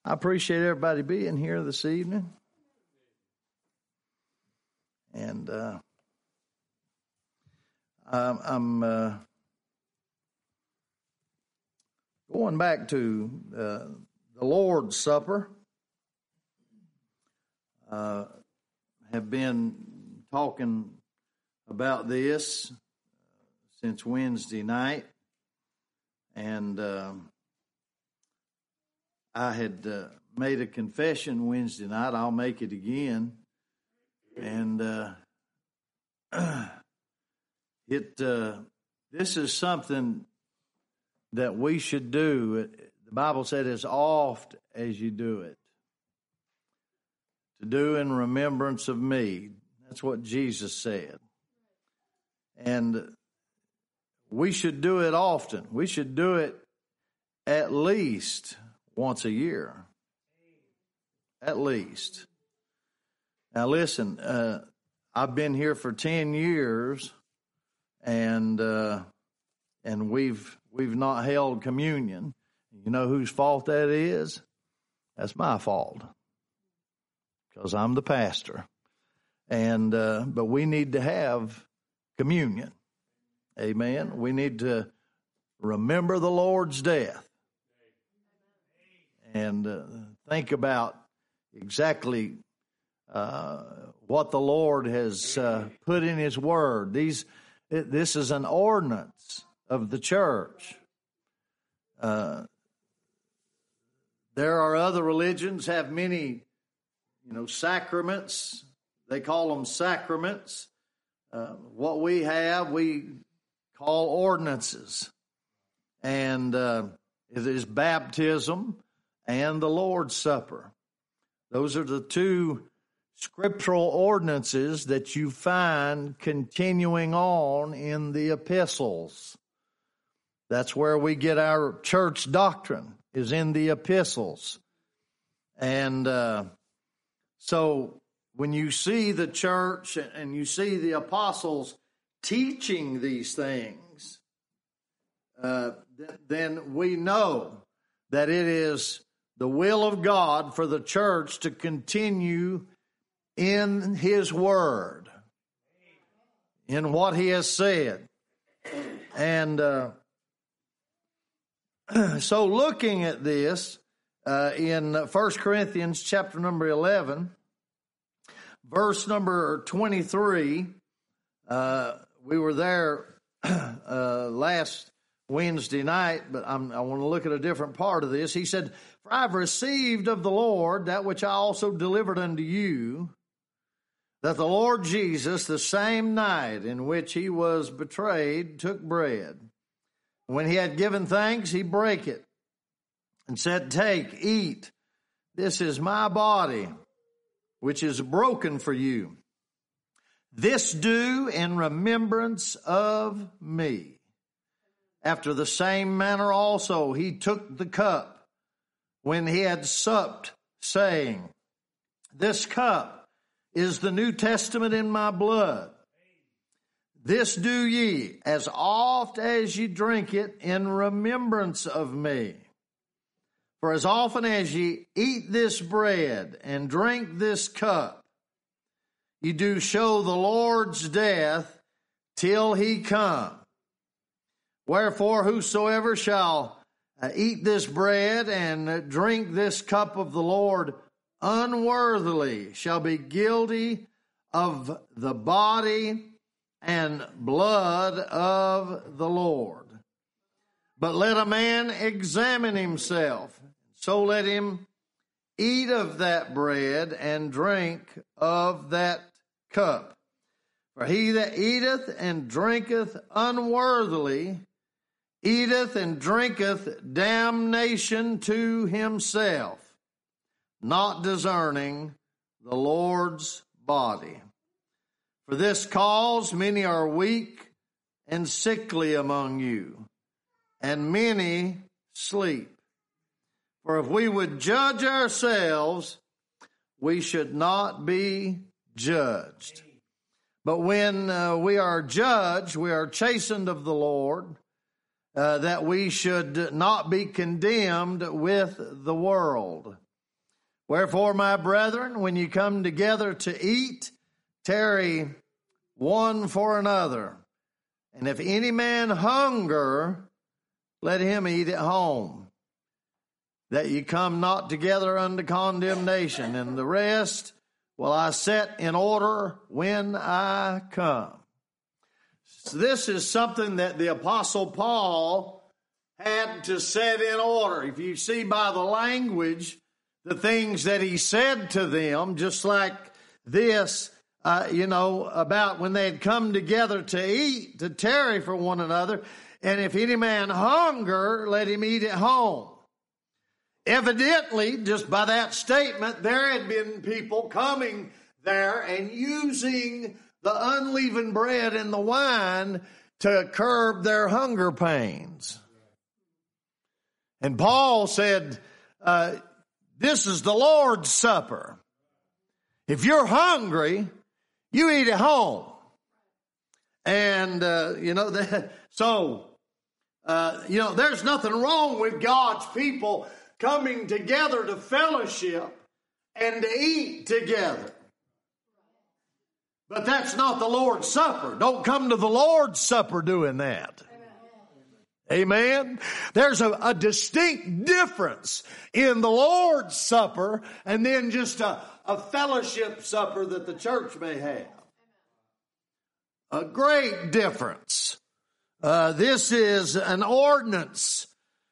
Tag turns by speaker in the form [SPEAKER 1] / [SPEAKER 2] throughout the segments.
[SPEAKER 1] I appreciate everybody being here this evening. And I'm going back to the Lord's Supper. Have been talking about this since Wednesday night. And I had made a confession Wednesday night. I'll make it again. And this is something that we should do. The Bible said, as oft as you do it, to do in remembrance of me. That's what Jesus said. And we should do it often. We should do it at least once a year. At least. Now listen, I've been here for 10 years, and we've not held communion. You know whose fault that is? That's my fault, because I'm the pastor. And but we need to have communion. Amen. We need to remember the Lord's death and think about exactly what the Lord has put in His Word. This is an ordinance of the church. There are other religions have many, sacraments. They call them sacraments. What we have, we call ordinances. And it is baptism and the Lord's Supper. Those are the two scriptural ordinances that you find continuing on in the epistles. That's where we get our church doctrine, is in the epistles. And so when you see the church and you see the apostles teaching these things, then we know that it is the will of God for the church to continue in His Word, in what He has said. And so looking at this in 1 Corinthians chapter number 11, verse number 23, we were there last Wednesday night, but I want to look at a different part of this. He said, "For I've received of the Lord that which I also delivered unto you, that the Lord Jesus, the same night in which He was betrayed, took bread. When He had given thanks, He brake it, and said, Take, eat, this is my body, which is broken for you. This do in remembrance of me. After the same manner also He took the cup when He had supped, saying, This cup is the New Testament in my blood. This do ye as oft as ye drink it in remembrance of me. For as often as ye eat this bread and drink this cup, ye do show the Lord's death till He come. Wherefore whosoever shall eat this bread and drink this cup of the Lord unworthily shall be guilty of the body and blood of the Lord. But let a man examine himself, so let him eat of that bread and drink of that cup. For he that eateth and drinketh unworthily eateth and drinketh damnation to himself, not discerning the Lord's body. For this cause many are weak and sickly among you, and many sleep. For if we would judge ourselves, we should not be judged. But when we are judged, we are chastened of the Lord, that we should not be condemned with the world. Wherefore, my brethren, when you come together to eat, tarry one for another. And if any man hunger, let him eat at home, that ye come not together unto condemnation. And the rest will I set in order when I come. So this is something that the Apostle Paul had to set in order. If you see by the language, the things that he said to them, just like this, about when they had come together to eat, to tarry for one another. And if any man hunger, let him eat at home. Evidently, just by that statement, there had been people coming there and using the unleavened bread and the wine to curb their hunger pains. And Paul said, this is the Lord's Supper. If you're hungry, you eat at home. And, there's nothing wrong with God's people coming together to fellowship and to eat together. But that's not the Lord's Supper. Don't come to the Lord's Supper doing that. Amen. There's a distinct difference in the Lord's Supper and then just a fellowship supper that the church may have. A great difference. This is an ordinance.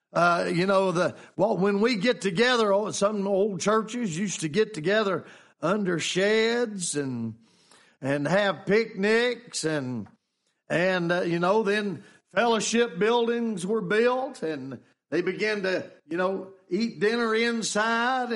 [SPEAKER 1] When we get together, some old churches used to get together under sheds and have picnics and then fellowship buildings were built and they began to, eat dinner inside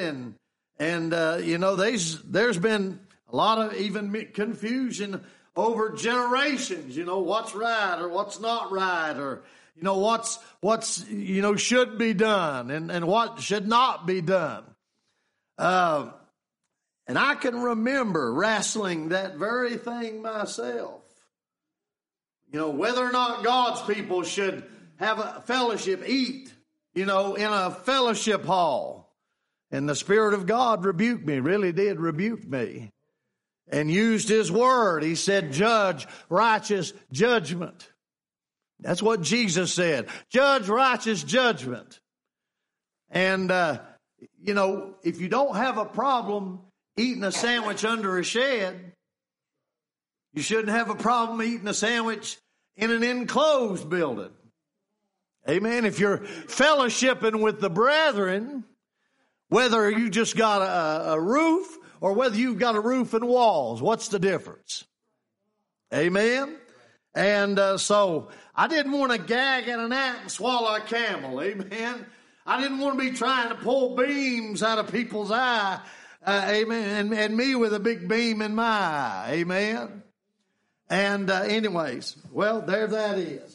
[SPEAKER 1] there's been a lot of even confusion over generations, what's right or what's not right or, what's should be done and what should not be done. And I can remember wrestling that very thing myself. Whether or not God's people should have a fellowship, eat, in a fellowship hall. And the Spirit of God rebuked me, really did rebuke me, and used His word. He said, judge righteous judgment. That's what Jesus said. Judge righteous judgment. And, if you don't have a problem eating a sandwich under a shed, you shouldn't have a problem eating a sandwich in an enclosed building. Amen. If you're fellowshipping with the brethren, whether you just got a roof or whether you've got a roof and walls, what's the difference? Amen. And so I didn't want to gag at an ant and swallow a camel. Amen. I didn't want to be trying to pull beams out of people's eye. Amen. And me with a big beam in my eye. Amen. And anyways, well, there that is.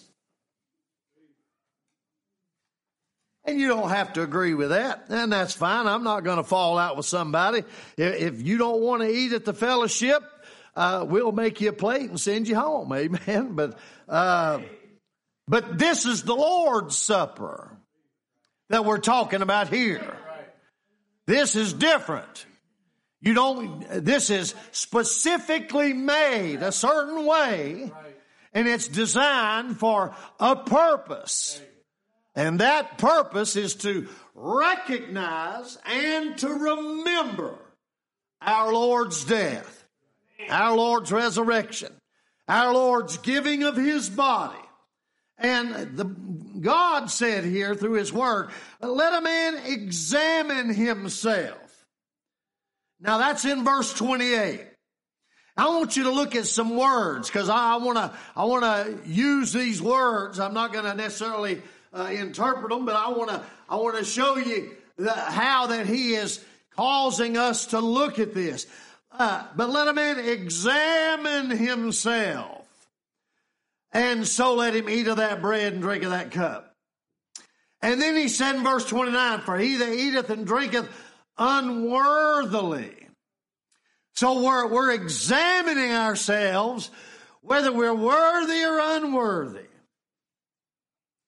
[SPEAKER 1] And you don't have to agree with that, and that's fine. I'm not going to fall out with somebody. If you don't want to eat at the fellowship, we'll make you a plate and send you home. Amen. But this is the Lord's Supper that we're talking about here. This is different. This is specifically made a certain way, and it's designed for a purpose. And that purpose is to recognize and to remember our Lord's death, our Lord's resurrection, our Lord's giving of His body. And God said here through His word, let a man examine himself. Now that's in verse 28. I want you to look at some words because I want to use these words. I'm not going to necessarily interpret them, but I want to show you how that He is causing us to look at this. But let a man examine himself, and so let him eat of that bread and drink of that cup. And then He said in verse 29, for he that eateth and drinketh unworthily. So we're examining ourselves whether we're worthy or unworthy.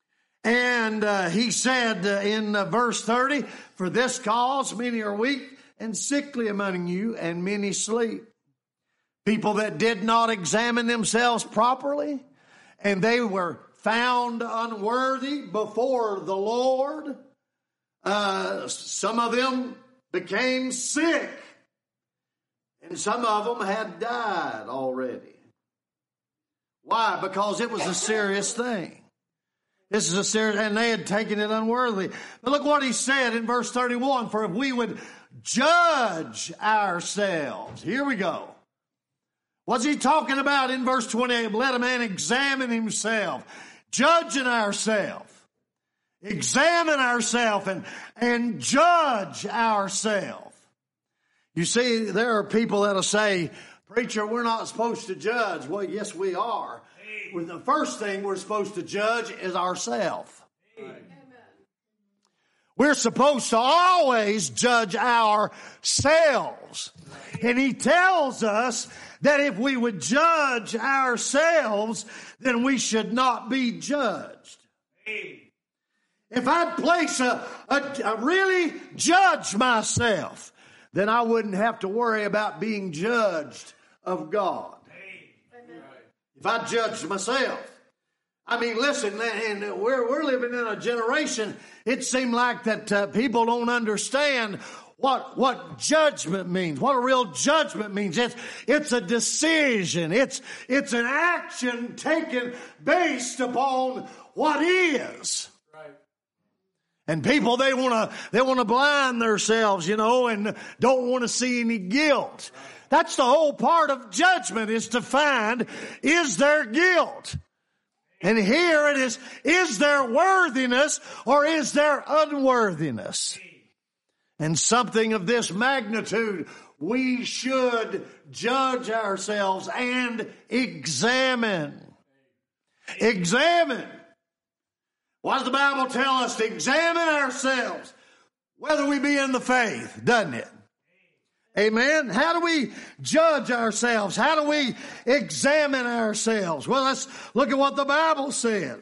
[SPEAKER 1] And He said in verse 30, for this cause many are weak, and sickly among you, and many sleep. People that did not examine themselves properly, and they were found unworthy before the Lord. Some of them became sick, and some of them had died already. Why? Because it was a serious thing. This is a serious, and they had taken it unworthily. But look what he said in verse 31, for if we would judge ourselves. Here we go. What's he talking about in verse 28? Let a man examine himself. Judging ourselves. Examine ourselves and judge ourselves. You see, there are people that'll say, preacher, we're not supposed to judge. Well, yes, we are. Well, the first thing we're supposed to judge is ourselves. We're supposed to always judge ourselves. And he tells us that if we would judge ourselves, then we should not be judged. If I'd place really judge myself, then I wouldn't have to worry about being judged of God. If I judged myself. I mean, listen, and we're living in a generation, it seemed like that people don't understand what judgment means, what a real judgment means. It's a decision. It's an action taken based upon what is. And people, they want to blind themselves, and don't want to see any guilt. That's the whole part of judgment, is to find, is there guilt? And here it is there worthiness or is there unworthiness? And something of this magnitude, we should judge ourselves and examine. Examine. What does the Bible tell us? To examine ourselves, whether we be in the faith, doesn't it? Amen. How do we judge ourselves? How do we examine ourselves? Well, let's look at what the Bible said.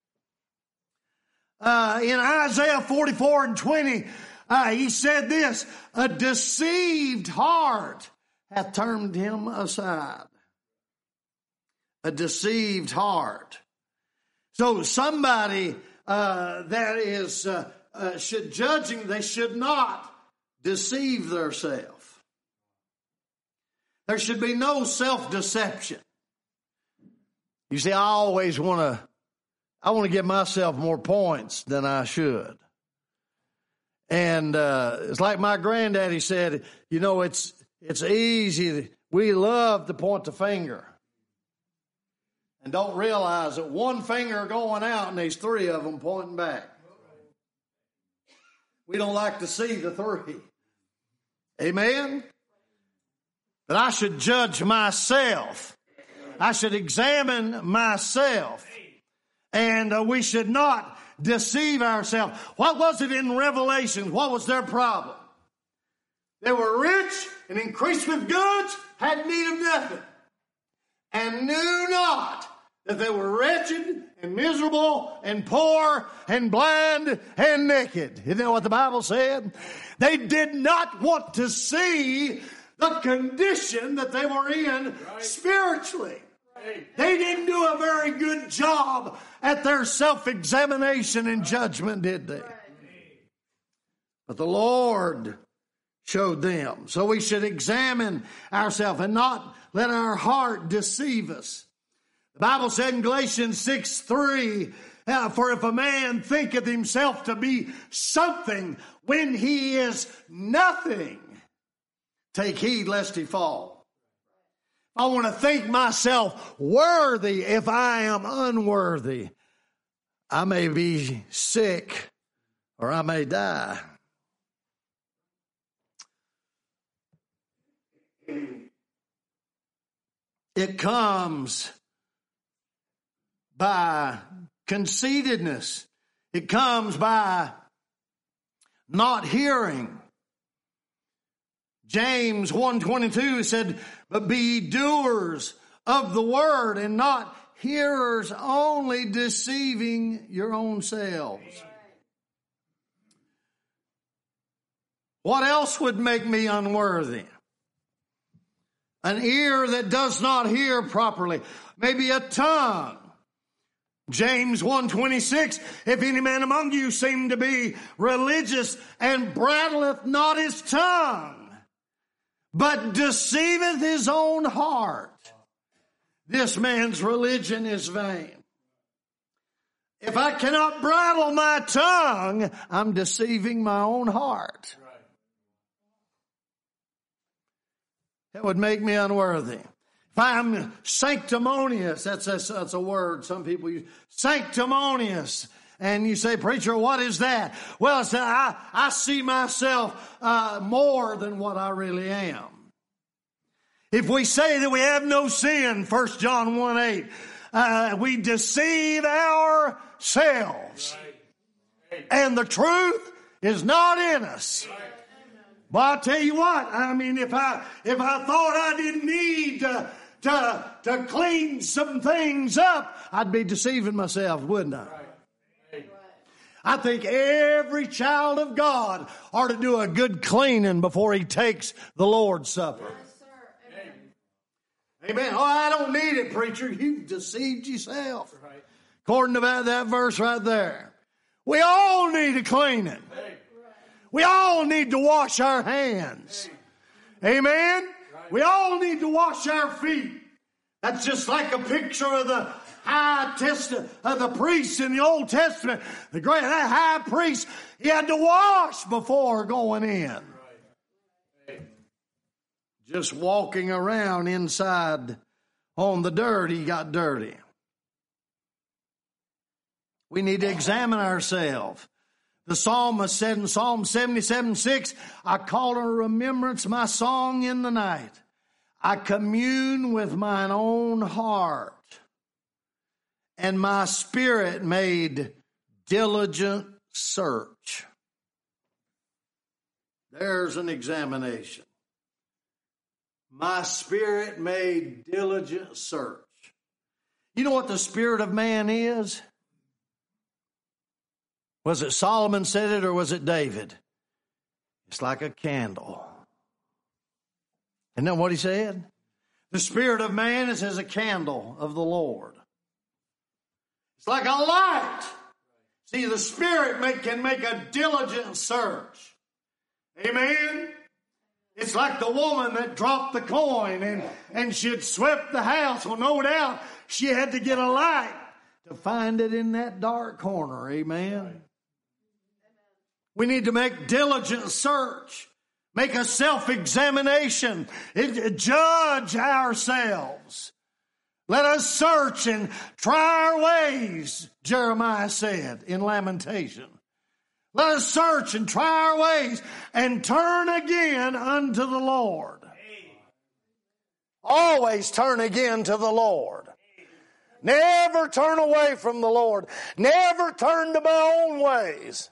[SPEAKER 1] In Isaiah 44:20, he said this, a deceived heart hath turned him aside. A deceived heart. So somebody that is judging, they should not deceive themselves. There should be no self-deception. You see, I always want to give myself more points than I should. And it's like my granddaddy said, it's easy. We love to point the finger. And don't realize that one finger going out and there's three of them pointing back. We don't like to see the three. Amen? But I should judge myself. I should examine myself. And we should not deceive ourselves. What was it in Revelation? What was their problem? They were rich and increased with goods, had need of nothing, and knew not that they were wretched and miserable and poor and blind and naked. Isn't that what the Bible said? They did not want to see the condition that they were in spiritually. They didn't do a very good job at their self-examination and judgment, did they? But the Lord showed them. So we should examine ourselves and not let our heart deceive us. The Bible said in Galatians 6:3, for if a man thinketh himself to be something when he is nothing, take heed lest he fall. I want to think myself worthy if I am unworthy. I may be sick or I may die. It comes by conceitedness. It comes by not hearing. James 1:22 said, but be doers of the word and not hearers only, deceiving your own selves. What else would make me unworthy? An ear that does not hear properly. Maybe a tongue. James 1:26, if any man among you seem to be religious and brattleth not his tongue, but deceiveth his own heart, this man's religion is vain. If I cannot bridle my tongue, I'm deceiving my own heart. That would make me unworthy. If I'm sanctimonious, that's a word some people use. Sanctimonious. And you say, preacher, what is that? Well, it's that I see myself more than what I really am. If we say that we have no sin, 1 John 1:8, we deceive ourselves. And the truth is not in us. Well, I'll tell you what, I mean, if I thought I didn't need to clean some things up, I'd be deceiving myself, wouldn't I? I think every child of God ought to do a good cleaning before he takes the Lord's Supper. Amen. Oh, I don't need it, preacher. You've deceived yourself. According to that verse right there. We all need a cleaning. We all need to wash our hands. Amen. We all need to wash our feet. That's just like a picture of the high testament of the priest in the Old Testament. The great high priest, he had to wash before going in. Just walking around inside on the dirt, he got dirty. We need to examine ourselves. The psalmist said in Psalm 77:6, I call to remembrance my song in the night. I commune with mine own heart, and my spirit made diligent search. There's an examination. My spirit made diligent search. You know what the spirit of man is? Was it Solomon said it or was it David? It's like a candle. Isn't that what he said? The spirit of man is as a candle of the Lord. It's like a light. See, the spirit can make a diligent search. Amen? It's like the woman that dropped the coin and she had swept the house. Well, no doubt she had to get a light to find it in that dark corner. Amen? We need to make diligent search. Make a self-examination. Judge ourselves. Let us search and try our ways, Jeremiah said in Lamentation. Let us search and try our ways and turn again unto the Lord. Always turn again to the Lord. Never turn away from the Lord. Never turn to my own ways.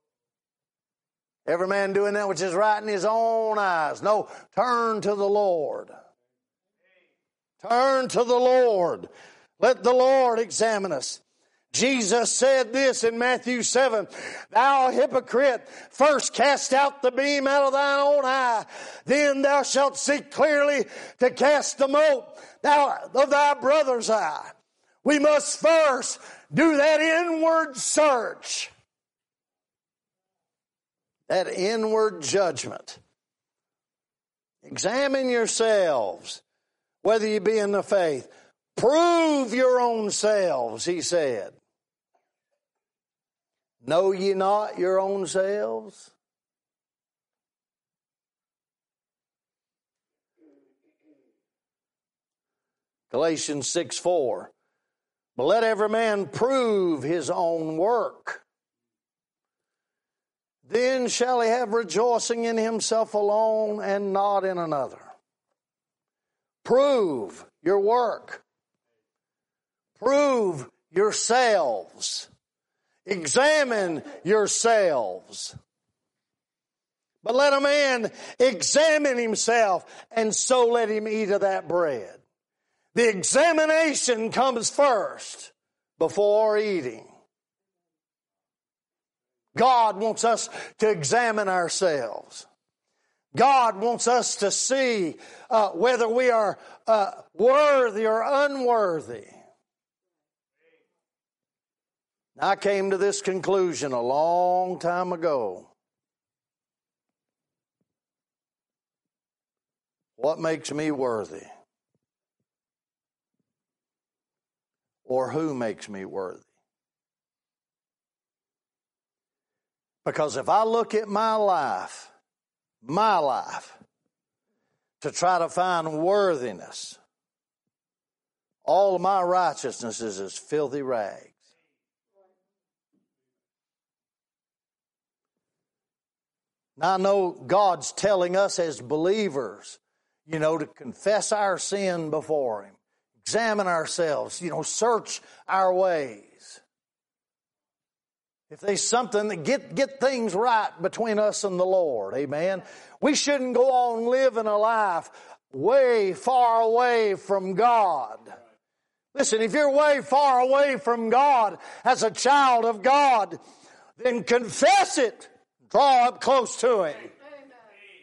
[SPEAKER 1] Every man doing that which is right in his own eyes. No, turn to the Lord. Turn to the Lord. Let the Lord examine us. Jesus said this in Matthew 7, Thou hypocrite, first cast out the beam out of thine own eye, then thou shalt see clearly to cast the mote out of thy brother's eye. We must first do that inward search, that inward judgment. Examine yourselves, whether you be in the faith. Prove your own selves, he said. Know ye not your own selves? Galatians 6:4. But let every man prove his own work. Then shall he have rejoicing in himself alone and not in another. Prove your work. Prove yourselves. Examine yourselves. But let a man examine himself, and so let him eat of that bread. The examination comes first before eating. God wants us to examine ourselves. God wants us to see whether we are worthy or unworthy. I came to this conclusion a long time ago. What makes me worthy? Or who makes me worthy? Because if I look at my life, to try to find worthiness, all of my righteousness is as filthy rags. Now I know God's telling us as believers, to confess our sin before Him, examine ourselves, search our ways. If there's something that get things right between us and the Lord, amen. We shouldn't go on living a life way far away from God. Listen, if you're way far away from God as a child of God, then confess it. Draw up close to Him. Amen.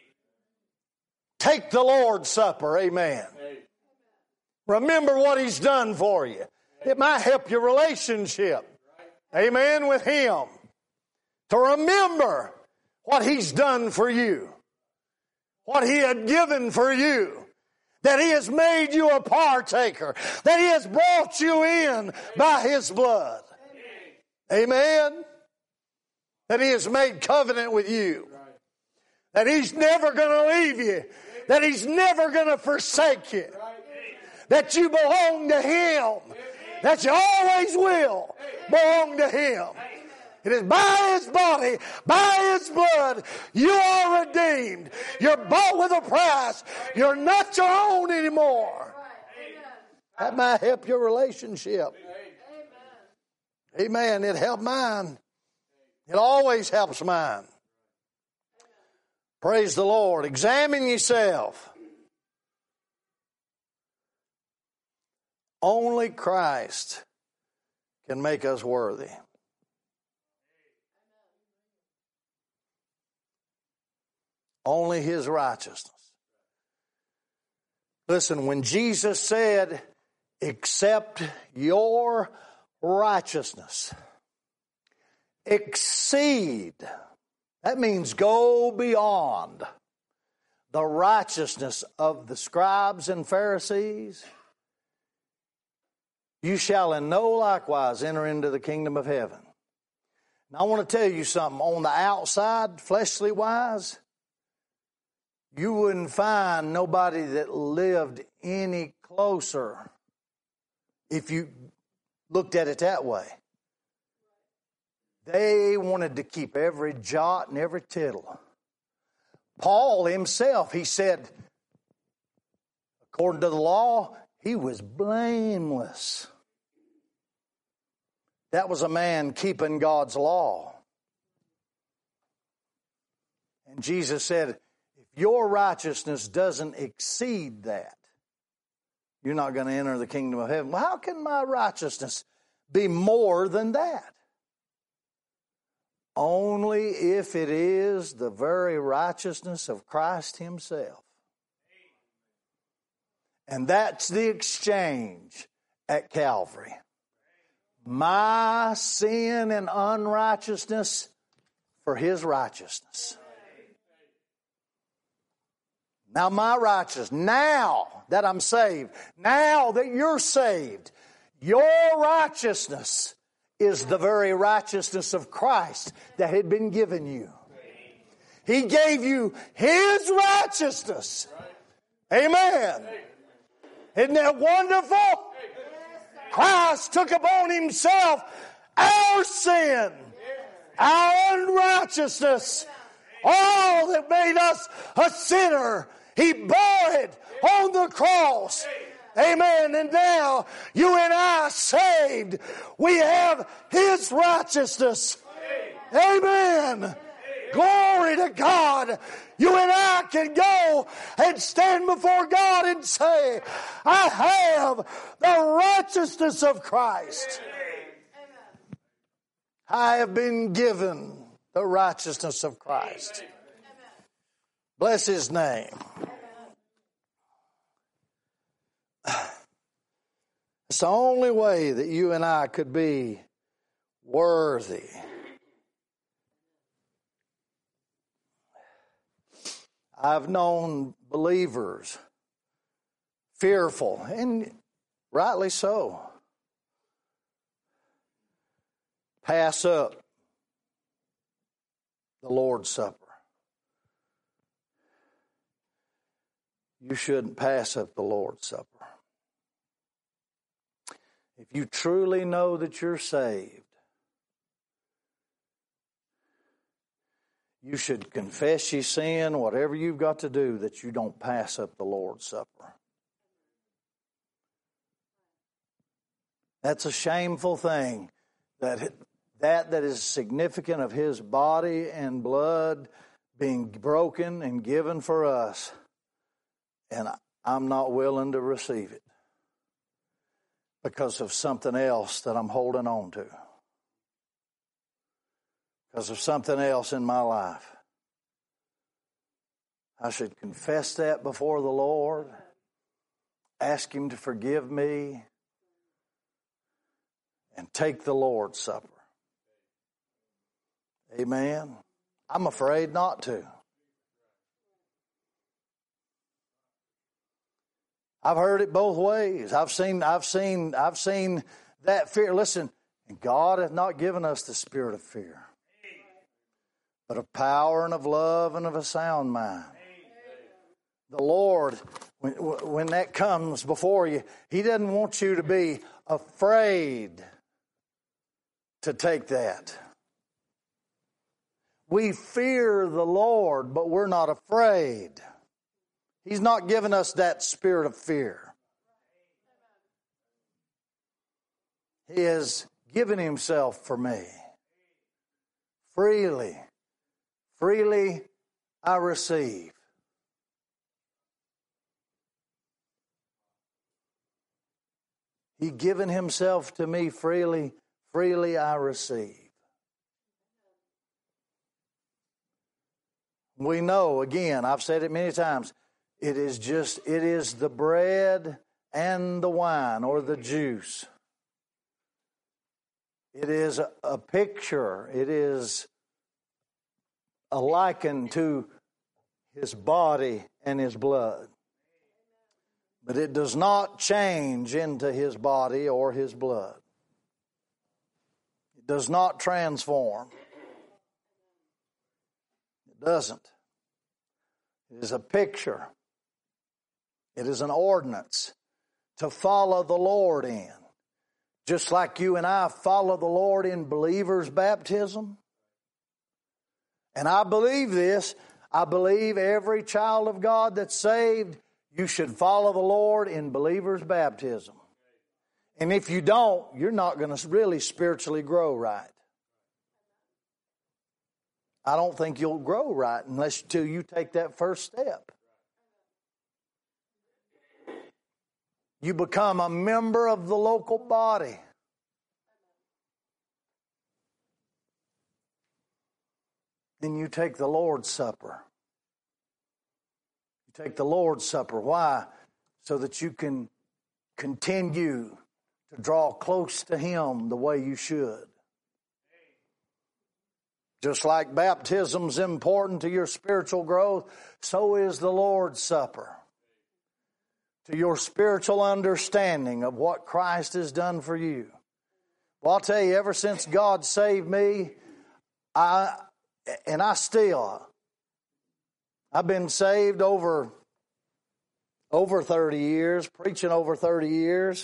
[SPEAKER 1] Take the Lord's Supper, amen. Remember what He's done for you. It might help your relationship, amen, with Him. To remember what He's done for you. What He had given for you. That He has made you a partaker. That He has brought you in by His blood. Amen. That He has made covenant with you. That He's never going to leave you. That He's never going to forsake you. That you belong to Him. That you always will belong to Him. It is by His body, by His blood, you are redeemed. You're bought with a price. You're not your own anymore. That might help your relationship. Amen. It helped mine. It always helps mine. Praise the Lord. Examine yourself. Only Christ can make us worthy. Only His righteousness. Listen, when Jesus said, "Accept your righteousness," exceed, that means go beyond the righteousness of the scribes and Pharisees, you shall in no likewise enter into the kingdom of heaven. Now I want to tell you something. On the outside, fleshly wise, you wouldn't find nobody that lived any closer if you looked at it that way. They wanted to keep every jot and every tittle. Paul himself, he said, according to the law, he was blameless. That was a man keeping God's law. And Jesus said, if your righteousness doesn't exceed that, you're not going to enter the kingdom of heaven. Well, how can my righteousness be more than that? Only if it is the very righteousness of Christ Himself. And that's the exchange at Calvary. My sin and unrighteousness for His righteousness. Now my righteousness, now that I'm saved, now that you're saved, your righteousness is the very righteousness of Christ that had been given you. He gave you His righteousness. Amen. Isn't that wonderful? Christ took upon Himself our sin, our unrighteousness, all that made us a sinner. He bore it on the cross. Amen. And now you and I saved. We have His righteousness. Amen. Glory to God. You and I can go and stand before God and say, I have the righteousness of Christ. I have been given the righteousness of Christ. Bless His name. It's the only way that you and I could be worthy. I've known believers fearful, and rightly so, pass up the Lord's Supper. You shouldn't pass up the Lord's Supper. If you truly know that you're saved, you should confess your sin, whatever you've got to do, that you don't pass up the Lord's Supper. That's a shameful thing, that is significant of His body and blood being broken and given for us, and I'm not willing to receive it because of something else that I'm holding on to, because of something else in my life. I should confess that before the Lord, ask Him to forgive me, and take the Lord's Supper. Amen. I'm afraid not to. I've heard it both ways. I've seen that fear. Listen, God hath not given us the spirit of fear, but of power and of love and of a sound mind. The Lord, when that comes before you, He doesn't want you to be afraid to take that. We fear the Lord, but we're not afraid. He's not given us that spirit of fear. He has given Himself for me. Freely I receive. He given Himself to me freely I receive. We know, again, I've said it many times, it is the bread and the wine or the juice. It is a picture. It is a liken to His body and His blood. But it does not change into His body or His blood. It does not transform. It doesn't. It is a picture. It is an ordinance to follow the Lord in. Just like you and I follow the Lord in believers' baptism. And I believe this. I believe every child of God that's saved, you should follow the Lord in believers' baptism. And if you don't, you're not going to really spiritually grow right. I don't think you'll grow right until you take that first step. You become a member of the local body. Then you take the Lord's Supper. You take the Lord's Supper. Why? So that you can continue to draw close to Him the way you should. Just like baptism's important to your spiritual growth, so is the Lord's Supper. To your spiritual understanding of what Christ has done for you. Well, I'll tell you, ever since God saved me, I've been saved over 30 years, preaching over 30 years.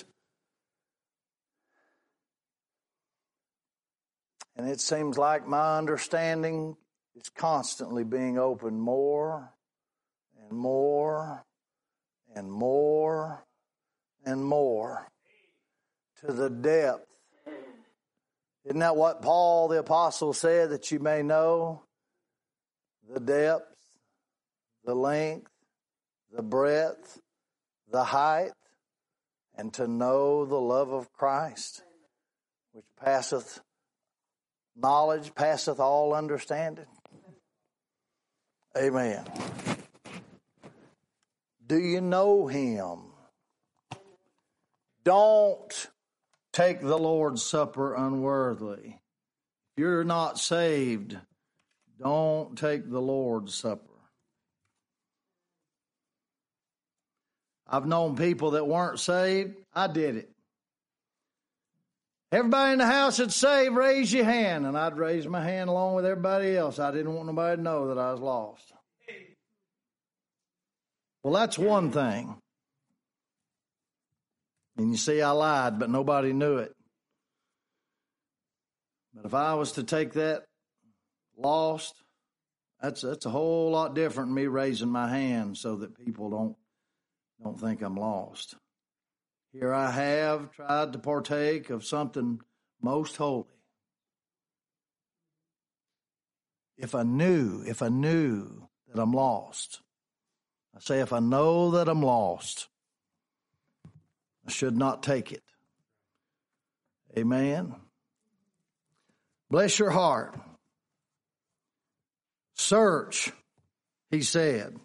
[SPEAKER 1] And it seems like my understanding is constantly being opened more and more and more and more to the depth. Isn't that what Paul the Apostle said, that you may know the depth, the length, the breadth, the height, and to know the love of Christ, which passeth knowledge, passeth all understanding. Amen. Do you know Him? Don't take the Lord's Supper unworthily. If you're not saved, don't take the Lord's Supper. I've known people that weren't saved. I did it. Everybody in the house that's saved, raise your hand. And I'd raise my hand along with everybody else. I didn't want nobody to know that I was lost. Well, that's one thing. And you see, I lied, but nobody knew it. But if I was to take that lost, that's a whole lot different than me raising my hand so that people don't think I'm lost. Here I have tried to partake of something most holy. If I knew that I'm lost, I say if I know that I'm lost, I should not take it. Amen. Bless your heart. Search, he said.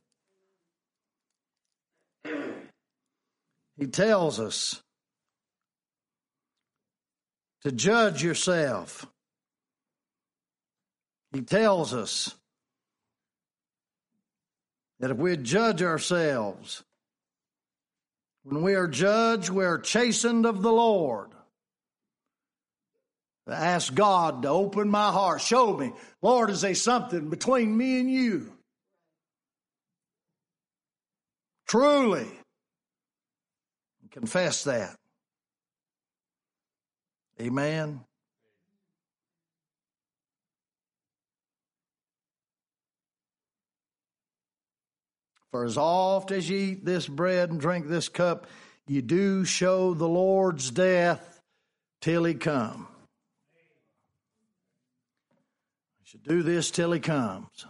[SPEAKER 1] He tells us to judge yourself. He tells us that if we judge ourselves, when we are judged, we are chastened of the Lord. I ask God to open my heart. Show me, Lord, is there something between me and you? Truly. Confess that. Amen. For as oft as ye eat this bread and drink this cup, ye do show the Lord's death till he come. You should do this till he comes.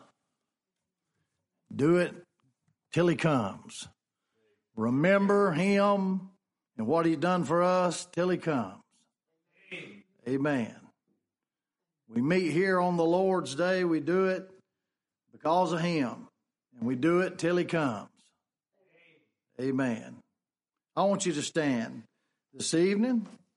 [SPEAKER 1] Do it till he comes. Remember him and what he done for us till he comes. Amen. We meet here on the Lord's Day. We do it because of him. And we do it till he comes. Amen. I want you to stand this evening.